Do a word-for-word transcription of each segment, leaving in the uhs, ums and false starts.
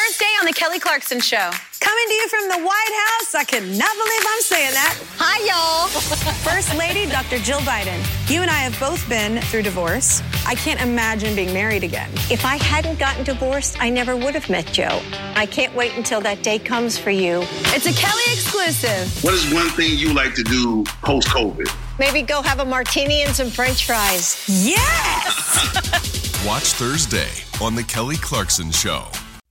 Thursday on The Kelly Clarkson Show. Coming to you from the White House. I cannot believe I'm saying that. Hi, y'all. First Lady, Doctor Jill Biden. You and I have both been through divorce. I can't imagine being married again. If I hadn't gotten divorced, I never would have met Joe. I can't wait until that day comes for you. It's a Kelly exclusive. What is one thing you like to do post-COVID? Maybe go have a martini and some French fries. Yes! Watch Thursday on The Kelly Clarkson Show.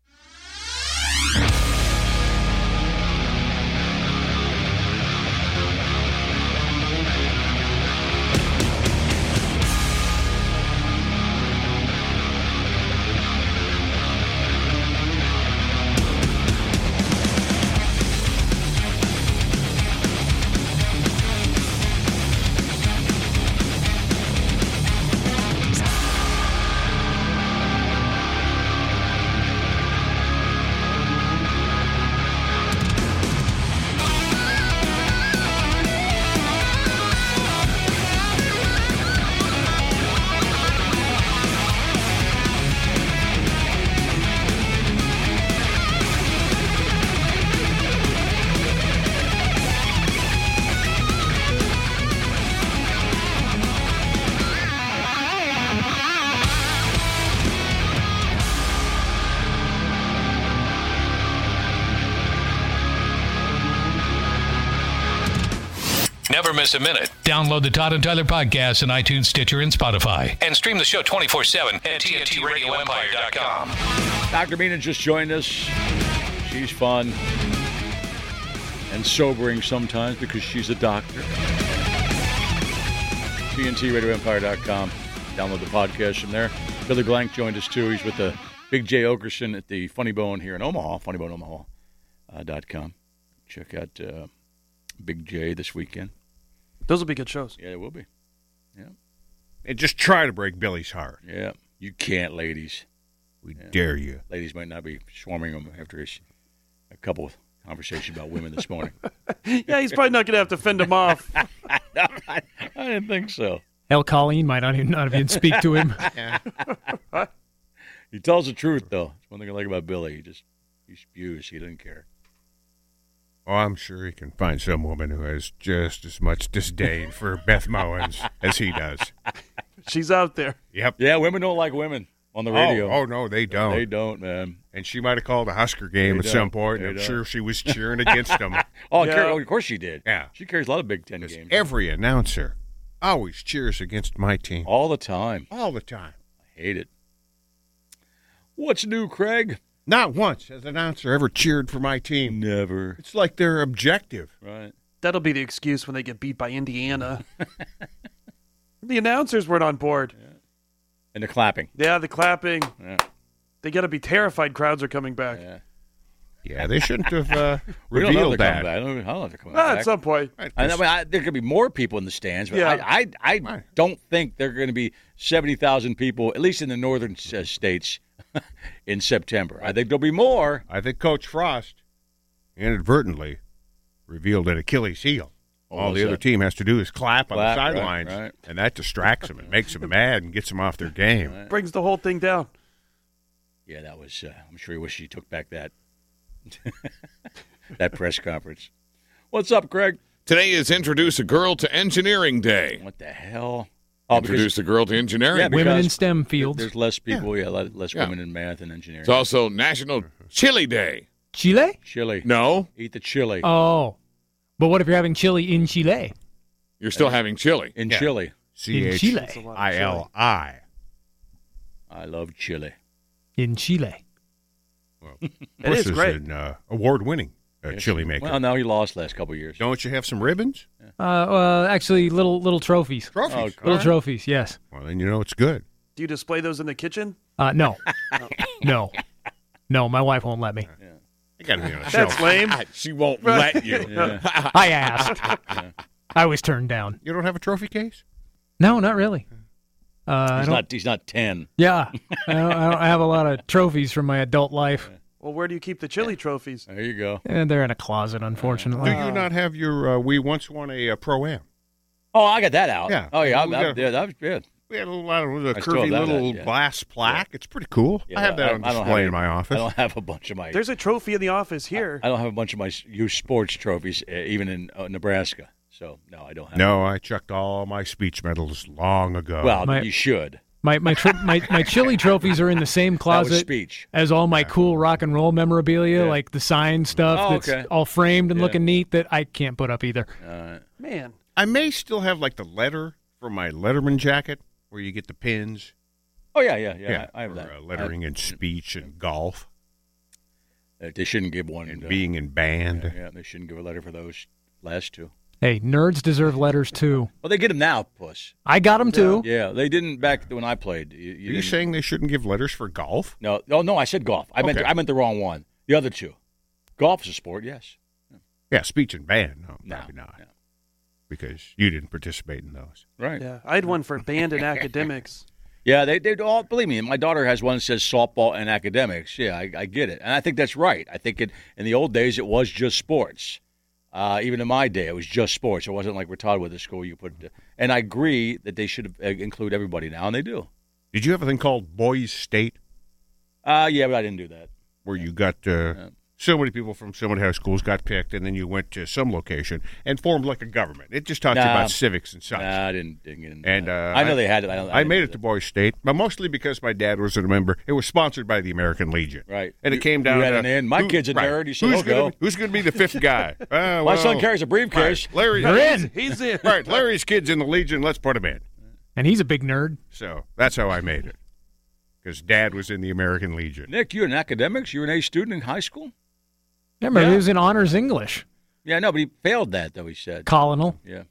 Never miss a minute. Download the Todd and Tyler podcast on iTunes, Stitcher, and Spotify. And stream the show twenty-four seven at T N T radio empire dot com. Doctor Mina just joined us. She's fun and sobering sometimes because she's a doctor. T N T radio empire dot com. Download the podcast from there. Billy Blank joined us too. He's with the Big J Okerson at the Funny Bone here in Omaha, funny bone omaha dot com. Check out uh, Big J this weekend. Those will be good shows. Yeah, it will be. Yeah. And just try to break Billy's heart. Yeah. You can't, ladies. We yeah. dare you. Ladies might not be swarming him after his, a couple of conversations about women this morning. Yeah, he's probably not going to have to fend him off. No, I, I didn't think so. El Colleen might not even, not even speak to him. He tells the truth, though. That's one thing I like about Billy. He just he spews. He doesn't care. Oh, I'm sure he can find some woman who has just as much disdain for Beth Mowins as he does. She's out there. Yep. Yeah, women don't like women on the radio. Oh, oh no, they don't. They don't, man. And she might have called a Husker game They at don't. some point. They I'm don't. sure she was cheering against them. Oh, Yeah. Car- oh, of course she did. Yeah. She carries a lot of Big Ten games. Every announcer always cheers against my team. All the time. All the time. I hate it. What's new, Craig? Not once has an announcer ever cheered for my team. Never. It's like they're objective. Right. That'll be the excuse when they get beat by Indiana. The announcers weren't on board. Yeah. And the clapping. Yeah, the clapping. Yeah. They got to be terrified crowds are coming back. Yeah. Yeah, they shouldn't have uh, We don't know if revealed they're that. coming back. I don't, I don't know if they're coming Ah, back. at some point. Right, I, I mean, I, there could be more people in the stands, but Yeah. I, I, I don't think there are going to be seventy thousand people, at least in the northern uh, states, in September. I think there'll be more. I think Coach Frost inadvertently revealed an Achilles heel. Oh, All the so- other team has to do is clap, Clap, on right, the sidelines, right. and that distracts them and makes them mad and gets them off their game. Right. Brings the whole thing down. Yeah, that was. Uh, I'm sure he wished he took back that that press conference. What's up, Craig? Today is Introduce a Girl to Engineering Day. What the hell? Oh, Introduce a Girl to Engineering. Yeah, Women in because STEM fields. There's less people. Yeah, le- less Yeah. women in math and engineering. It's also National Chili Day. Chile? Chili. No, Eat the chili Oh. But what if you're having chili in Chile? you're still having chili. in Yeah. chili. C In H Chile. That's a lot of I L I. I love chili. In Chile. Well, It Bush is great. an uh, award-winning uh, chili maker. Well, now he lost last couple of years. Don't you have some ribbons? Uh, well, actually, little little trophies. Trophies. Oh, All Little right. trophies, yes. Well, then you know it's good. Do you display those in the kitchen? Uh, no. No. No, my wife won't let me. You got to be on a shelf. That's lame. She won't let you. Yeah. I asked. I was turned down. You don't have a trophy case? No, not really. Uh, I He's don't, not. He's not ten. yeah. I, don't, I don't have a lot of trophies from my adult life. Well, where do you keep the chili trophies? There you go. And they're in a closet, unfortunately. Do you not have your, uh, we once won a uh, Pro-Am? Oh, I got that out. Yeah. Oh, yeah. I, We I, got- yeah, that was good. We had a lot of the I still have curvy that, little yeah. glass plaque. It's pretty cool. Yeah, I have that on I don't display have in my any- office. I don't have a bunch of my. There's a trophy in the office here. I don't have a bunch of my youth sports trophies, uh, even in uh, Nebraska. So no, I don't have. No, I chucked all my speech medals long ago. Well, My- you should. My my tri- my my chili trophies are in the same That was closet speech. as all my cool rock and roll memorabilia, Yeah. like the signed stuff Oh, that's okay. all framed and Yeah. looking neat that I can't put up either. Uh, Man, I may still have like the letter from my Letterman jacket where you get the pins. oh yeah, yeah, yeah. I, I have for, that. uh, lettering in speech and golf Uh, they shouldn't give one. and uh, being in band. Yeah, yeah, they shouldn't give a letter for those last two. Hey, nerds deserve letters too. Well, they get them now, puss. I got them too. Yeah, they didn't back when I played. You, you Are you didn't- saying they shouldn't give letters for golf? No, oh no, I said golf. I meant Okay. I meant the wrong one. The other two. Golf is a sport, yes. Yeah, speech and band. No, No, probably not. no. Because you didn't participate in those. Right. yeah, I had one for band and academics. Yeah, they they all believe me. My daughter has one that says softball and academics. Yeah, I, I get it, and I think that's right. I think it in the old days it was just sports. Uh, even in my day, it was just sports. It wasn't like we're taught with the school. You put, and I agree that they should uh, include everybody now, and they do. Did you have a thing called Boys State Uh, yeah, but I didn't do that. where you got uh, so many people from so many high schools got picked, and then you went to some location and formed like a government? It just taught you Nah. about civics and such. Nah, I didn't, didn't get into And that. uh, I know they had it. I, don't, I didn't made do it to that. Boys State, but mostly because my dad was a member. It was sponsored by the American Legion, Right. And You- it came you down had to an in. My who- kid's a right. nerd. He said, who's "I'll gonna, go." Who's going to be the fifth guy? Uh, My son well, carries a briefcase. Right. Larry, You're in. He's in. right, Larry's kid's in the Legion. Let's put him in. And he's a big nerd. So that's how I made it. Because Dad was in the American Legion. Nick, you in academics? You were an A student in high school? I remember Yeah. he was in honors English. Yeah, no, but he failed that, though, he said. Colonel. Yeah.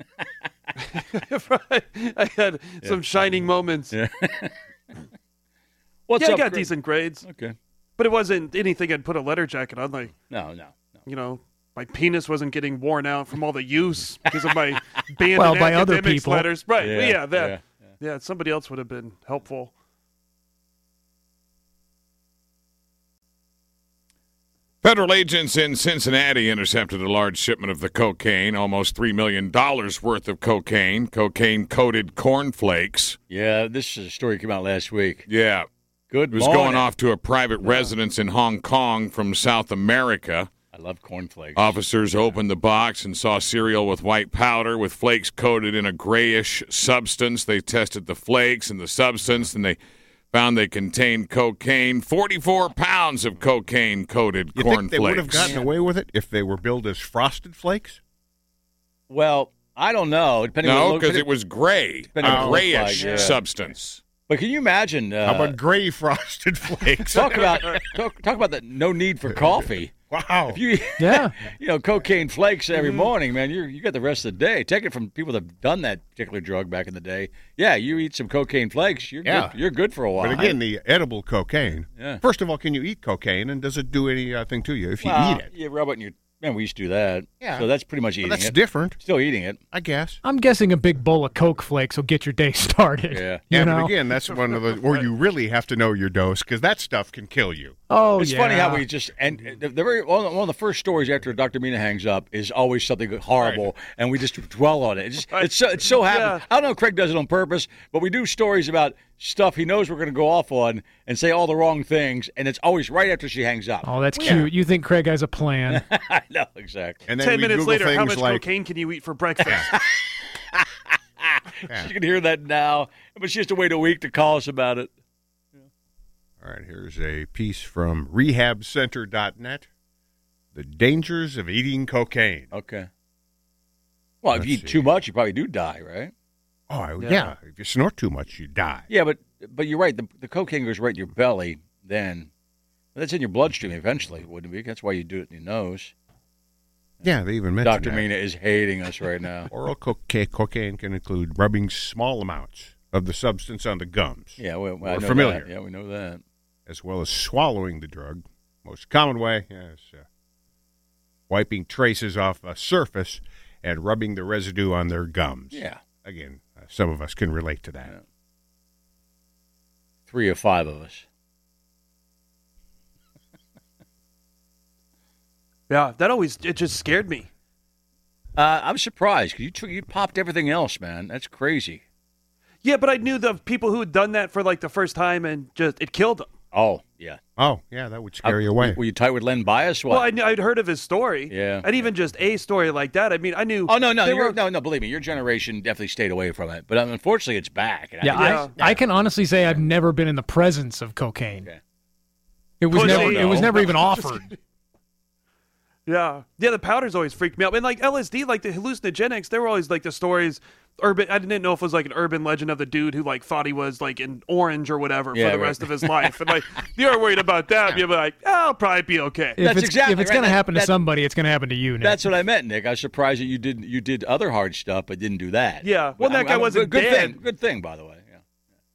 Right. I had some shining moments. Yeah. What's yeah, I up, got Greg? decent grades, Okay. but it wasn't anything I'd put a letter jacket on. Like, No, no, no. you know, my penis wasn't getting worn out from all the use because of my band Well, and by other academics people. letters. Right. Yeah, Yeah, yeah, that. yeah, Yeah, somebody else would have been helpful. Federal agents in Cincinnati intercepted a large shipment of the cocaine, almost three million dollars worth of cocaine, cocaine-coated cornflakes. Yeah, this is a story came out last week. Yeah. Good It was morning. going off to a private residence in Hong Kong from South America. I love cornflakes. Officers opened the box and saw cereal with white powder with flakes coated in a grayish substance. They tested the flakes and the substance, and they found they contained cocaine, forty-four pounds of cocaine-coated You corn think they would have flakes. gotten away with it if they were billed as Frosted Flakes? Well, I don't know. Depending on No, what- because it was gray, Depending on a what it looked grayish like, yeah. substance. But can you imagine? Uh, How about gray Frosted Flakes? talk about talk, talk about the no need for coffee. Wow. If you Yeah. you know cocaine flakes every morning, man, you you got the rest of the day. Take it from people that have done that particular drug back in the day. Yeah, you eat some cocaine flakes, you're Yeah. good, you're good for a while. But again, the edible cocaine. Yeah. First of all, can you eat cocaine, and does it do anything to you if you well, eat it? you rub it in your man. We used to do that. Yeah. So that's pretty much eating Well, that's it. different, Still eating it. I guess. I'm guessing a big bowl of Coke Flakes will get your day started. Yeah. You Yeah, know? but again, that's one of the where you really have to know your dose because that stuff can kill you. Oh, It's yeah. funny how we just and the, the very one of, one of the first stories after Doctor Mina hangs up is always something horrible, and we just dwell on it. It's, just, it's so it's so happens. Yeah. I don't know if Craig does it on purpose, but we do stories about stuff he knows we're going to go off on and say all the wrong things, and it's always right after she hangs up. Oh, that's cute. You think Craig has a plan. I know exactly. And then Ten we minutes Google later, how things much like, cocaine can you eat for breakfast? She can hear that now, but she has to wait a week to call us about it. All right, here's a piece from rehab center dot net. The dangers of eating cocaine. Okay. Well, if Let's you eat see. too much, you probably do die, right? Oh, I- yeah. Yeah. If you snort too much, you die. Yeah, but but you're right. The, the cocaine goes right in your belly. Then that's in your bloodstream eventually, wouldn't it be? That's why you do it in your nose. Yeah, they even mentioned Doctor that. Mina is hating us right now. Oral coca- cocaine can include rubbing small amounts of the substance on the gums. Yeah, we, I We're know familiar. that. Yeah, we know that. As well as swallowing the drug. Most common way is uh, wiping traces off a surface and rubbing the residue on their gums. Yeah, Again, uh, some of us can relate to that. Yeah. three or five of us. Yeah, that always it just scared me. Uh, I'm surprised because you tr- you popped everything else, man. That's crazy. Yeah, but I knew the people who had done that for like the first time and just it killed them. Oh, yeah. Oh, yeah, that would scare I, you away. Were you tight with Len Bias? What? Well, I knew, I'd heard of his story. Yeah. And even just a story like that. I mean, I knew. Oh, no, no. they You're, were- no, no, believe me, your generation definitely stayed away from it. But um, unfortunately, it's back. And Yeah, I, Yeah. I, I can honestly say I've never been in the presence of cocaine. Okay. It was Pussy. never. It was No. never even offered. Yeah. Yeah, the powders always freaked me out. And like L S D, like the hallucinogenics, there were always like the stories. Urban. I didn't know if it was like an urban legend of the dude who like thought he was like in orange or whatever Yeah, for the right. rest of his life. And like, you're worried about that. You're like, oh, I'll probably be okay. If That's it's, exactly if it's right. going to That- happen to that- somebody, it's going to happen to you, Nick. That's what I meant, Nick. I was surprised that you did you did other hard stuff, but didn't do that. Yeah. Well, that I'm- guy I'm- wasn't good dead. thing. Good thing, by the way. Yeah.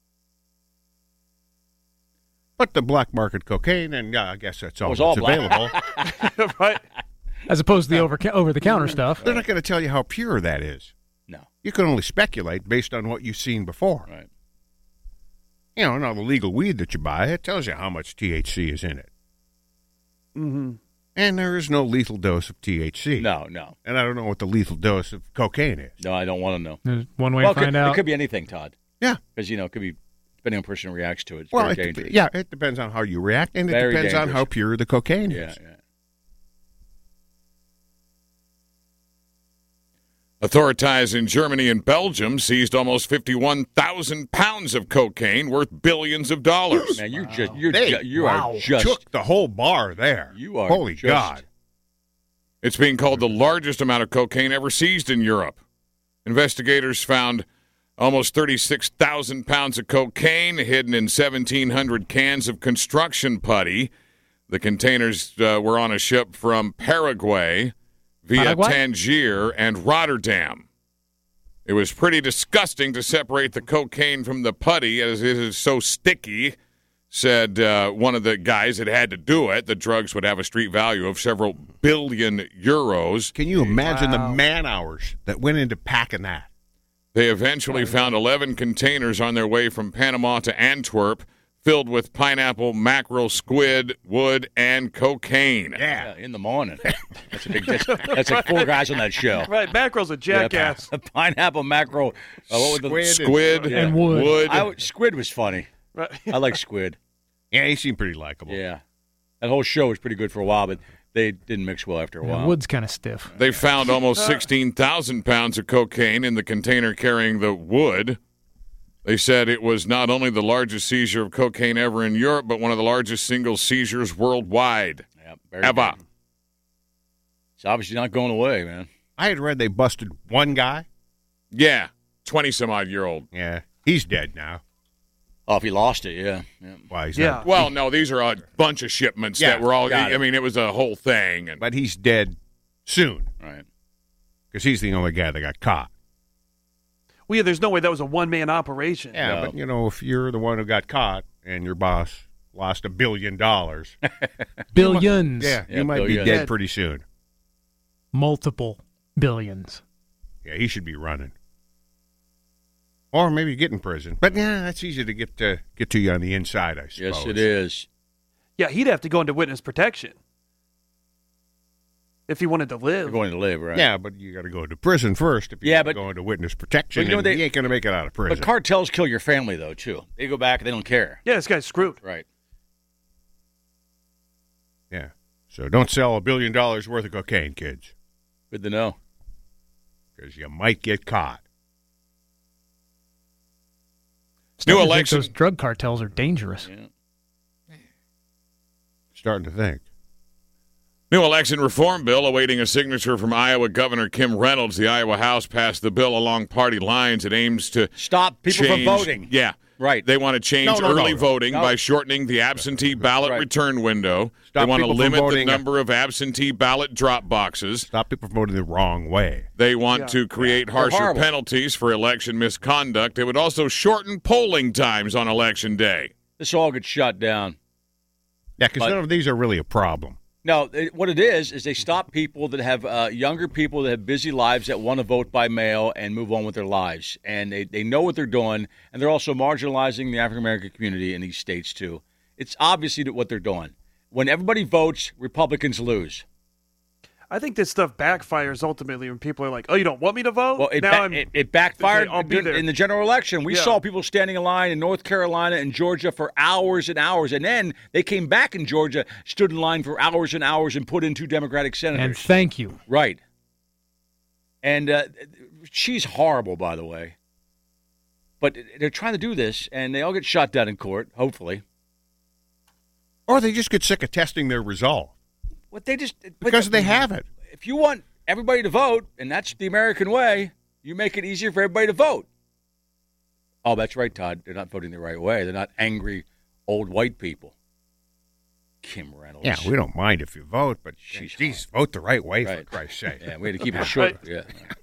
But the black market cocaine, and yeah, I guess that's all was that's all black. available. Right. As opposed to the over over the counter stuff. They're not going to tell you how pure that is. No. You can only speculate based on what you've seen before. Right. You know, now the legal weed that you buy, it tells you how much T H C is in it. Mm-hmm. And there is no lethal dose of T H C. No, no. And I don't know what the lethal dose of cocaine is. No, I don't want to know. There's one way well, to it find could, out. It could be anything, Todd. Yeah. Because, you know, it could be, depending on the person who reacts to it, it's Well, very it, dangerous. yeah, it depends on how you react, and it Very depends on dangerous. how pure the cocaine Yeah, is. yeah. Authorities in Germany and Belgium seized almost fifty-one thousand pounds of cocaine worth billions of dollars. Man, you're just, you're They ju- you wow, are just, took the whole bar there. you are Holy just, God. It's being called the largest amount of cocaine ever seized in Europe. Investigators found almost thirty-six thousand pounds of cocaine hidden in seventeen hundred cans of construction putty. The containers uh, were on a ship from Paraguay via Paraguay? Tangier and Rotterdam. It was pretty disgusting to separate the cocaine from the putty as it is so sticky, said uh, one of the guys that had to do it. The drugs would have a street value of several billion euros. Can you imagine Wow. the man hours that went into packing that? They eventually found eleven containers on their way from Panama to Antwerp, filled with pineapple, mackerel, squid, wood, and cocaine. Yeah, in the morning. That's a big. That's, that's like four guys on that show. Right. Mackerel's a jackass. Yeah, pineapple, mackerel, uh, what was the Squid Squid And wood. wood. I, would- squid was funny. Right. I like squid. Yeah, he seemed pretty likable. Yeah, that whole show was pretty good for a while, but they didn't mix well after a Yeah, while. wood's kind of stiff. They found almost sixteen thousand pounds of cocaine in the container carrying the wood. They said it was not only the largest seizure of cocaine ever in Europe, but one of the largest single seizures worldwide. Yeah, very Ever. good. It's obviously not going away, man. I had read they busted one guy. Yeah, twenty-some-odd-year-old. Yeah, he's dead now. Oh, if he lost it, yeah. yeah. Why he's Yeah. not, Well, no, these are a bunch of shipments Yeah, that were all, got I it. mean, it was a whole thing. And but he's dead soon Right. because he's the only guy that got caught. Well, yeah, there's no way that was a one-man operation. Yeah, No. but you know, if you're the one who got caught and your boss lost a billion dollars, Billions. yeah, Yeah, you might be billion. dead pretty soon. Multiple billions. Yeah, he should be running, or maybe get in prison. But yeah, that's easy to get to get to you on the inside, I suppose. Yes, it is. Yeah, he'd have to go into witness protection if he wanted to live. You're going to live, right? Yeah, but you got to go to prison first if you Yeah, want to but- go into witness protection. But you know and they- you ain't going to make it out of prison. But cartels kill your family, though, too. They go back, they don't care. Yeah, this guy's screwed. Right. yeah, so don't sell a billion dollars worth of cocaine, kids, Good to know. because you might get caught. Starting to think election- Those drug cartels are dangerous. Yeah. Starting to think. New election reform bill awaiting a signature from Iowa Governor Kim Reynolds. The Iowa House passed the bill along party lines. It aims to Stop people change, from voting. Yeah. Right. They want to change No, no, no, early no. voting No. by shortening the absentee ballot Right. return window. Stop they want to people from limit the voting. number of absentee ballot drop boxes. Stop people from voting the wrong way. They want Yeah. to create They're harsher horrible. penalties for election misconduct. It would also shorten polling times on election day. This all gets shut down. Yeah, because But- none of these are really a problem. No, it, what it is is they stop people that have uh, younger people that have busy lives that want to vote by mail and move on with their lives, and they, they know what they're doing, and they're also marginalizing the African American community in these states too. It's obviously what they're doing. When everybody votes, Republicans lose. I think this stuff backfires ultimately when people are like, "Oh, you don't want me to vote?" Well, it, now ba- I'm, it, it backfired okay, I'll be there. in the general election. We Yeah. saw people standing in line in North Carolina and Georgia for hours and hours, and then they came back in Georgia, stood in line for hours and hours, and put in two Democratic senators. And thank you. Right. And uh, she's horrible, by the way. But they're trying to do this, and they all get shot down in court, hopefully. Or they just get sick of testing their resolve. What they just Because they have it. If you want everybody to vote, and that's the American way, you make it easier for everybody to vote. Oh, that's right, Todd. They're not voting the right way. They're not angry old white people. Kim Reynolds. Yeah, we don't mind if you vote, but She's geez, vote the right way, Right. for Christ's sake. Yeah, we had to keep it short. Yeah.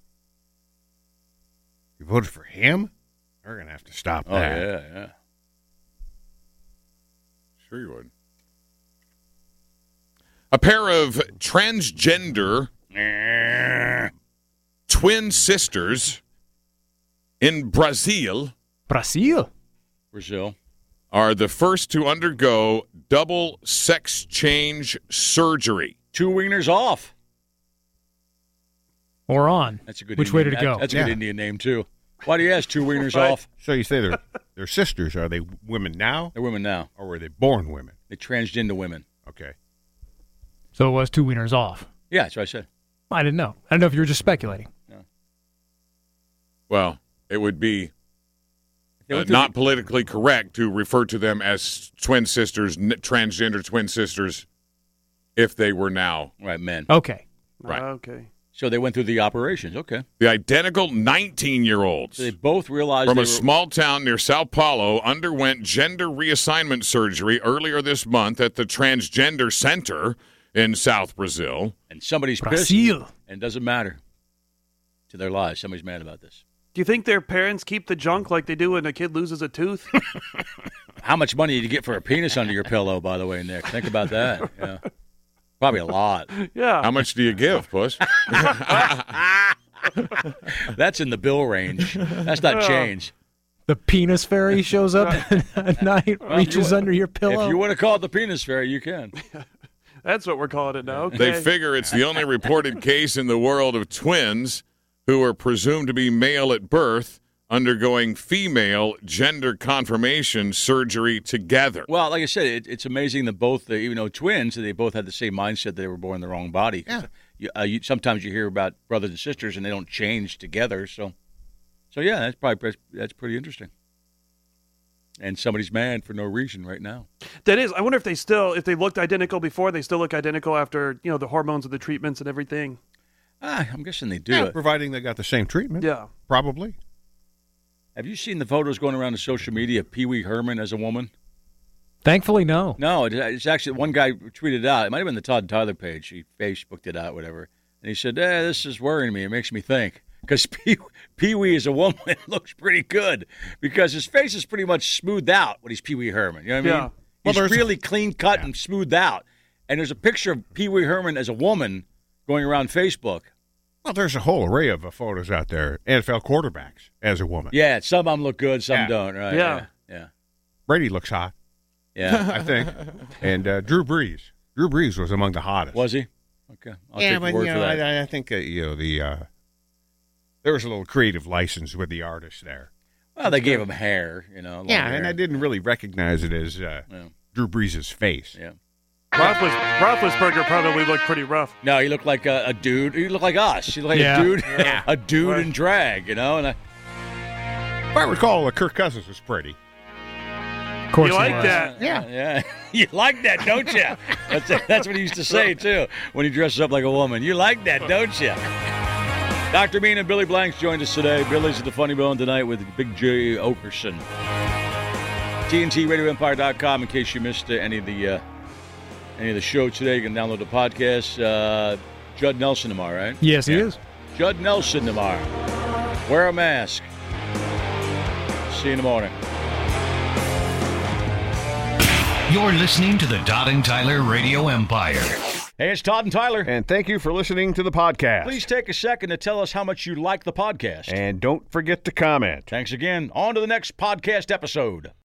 You voted for him? We're going to have to stop Oh, that. yeah, yeah. Sure you would. A pair of transgender twin sisters in Brazil Brazil. Brazil. are the first to undergo double sex change surgery. Two wieners off. Or on. That's a good Which Indian, way did it that- go? That's a Yeah. good Indian name, too. Why do you ask two wieners Right. off? So you say they're, they're sisters. Are they women now, They're women now. or were they born women? They transgender women. Okay. So it was two wieners off. Yeah, that's what I said. I didn't know. I don't know if you were just speculating. Well, it would be They uh, went through not politically correct to refer to them as twin sisters, n- transgender twin sisters, if they were now. the- Right, men. Okay. Right. Ah, okay. So they went through the operations. Okay. The identical nineteen-year-olds So they both realized from they a were, small town near Sao Paulo underwent gender reassignment surgery earlier this month at the Transgender Center in South Brazil. and somebody's Brazil. pissed, and it doesn't matter to their lives. Somebody's mad about this. Do you think their parents keep the junk like they do when a kid loses a tooth? How much money did you get for a penis under your pillow, by the way, Nick? Think about that. Yeah. Probably a lot. Yeah. How much do you give, Puss? That's in the bill range. That's not change. The penis fairy shows up at night, reaches under your pillow. If you want to call it the penis fairy, you can. That's what we're calling it now. Okay. They figure it's the only reported case in the world of twins who are presumed to be male at birth undergoing female gender confirmation surgery together. Well, like I said, it, it's amazing that both, the, even though twins, they both had the same mindset that they were born in the wrong body. Yeah. You, uh, you, sometimes you hear about brothers and sisters, and they don't change together. So, so yeah, that's probably that's pretty interesting. And somebody's mad for no reason right now. That is. I wonder if they still, if they looked identical before, they still look identical after, you know, the hormones and the treatments and everything. Ah, I'm guessing they do Yeah, it. providing they got the same treatment. Yeah. Probably. Have you seen the photos going around the social media of Pee Wee Herman as a woman? Thankfully, no. No, it, it's actually one guy tweeted it out. It might have been the Todd Tyler page. He Facebooked it out, whatever. And he said, eh, this is worrying me. It makes me think. Because Pee- Pee-wee as a woman looks pretty good. Because his face is pretty much smoothed out when he's Pee Wee Herman. You know what I mean? Yeah. Well, He's there's- really clean cut and smoothed out. And there's a picture of Pee Wee Herman as a woman going around Facebook. Well, there's a whole array of uh, photos out there. N F L quarterbacks as a woman. Yeah, some of them look good, some Yeah. don't. Right? Yeah. Yeah. Brady looks hot, Yeah. I think. And uh, Drew Brees. Drew Brees was among the hottest. Was he? Okay. I'll yeah, take but the word you for know, that. I, I think uh, you know the uh, there was a little creative license with the artist there. Well, they gave him hair, you know. long Yeah, hair. and I didn't really recognize it as uh, Yeah. Drew Brees' face. Yeah. Roethlis- Roethlisberger probably looked pretty rough. No, he looked like a, a dude. He looked like us. He looked like Yeah. a dude, Yeah. a dude Right. in drag, you know. And I, If I recall, uh, Kirk Cousins was pretty. Of course You he like was. that? Yeah. yeah, you like that, don't you? That's that's what he used to say too when he dresses up like a woman. You like that, don't you? Doctor Bean and Billy Blanks joined us today. Billy's at the Funny Bone tonight with Big J Okerson. T N T Radio Empire dot com in case you missed uh, any of the uh, any of the show today. You can download the podcast. Uh, Judd Nelson tomorrow, right? Yes, he is. Judd Nelson tomorrow. Wear a mask. See you in the morning. You're listening to the Todd and Tyler Radio Empire. Hey, it's Todd and Tyler. And thank you for listening to the podcast. Please take a second to tell us how much you like the podcast. And don't forget to comment. Thanks again. On to the next podcast episode.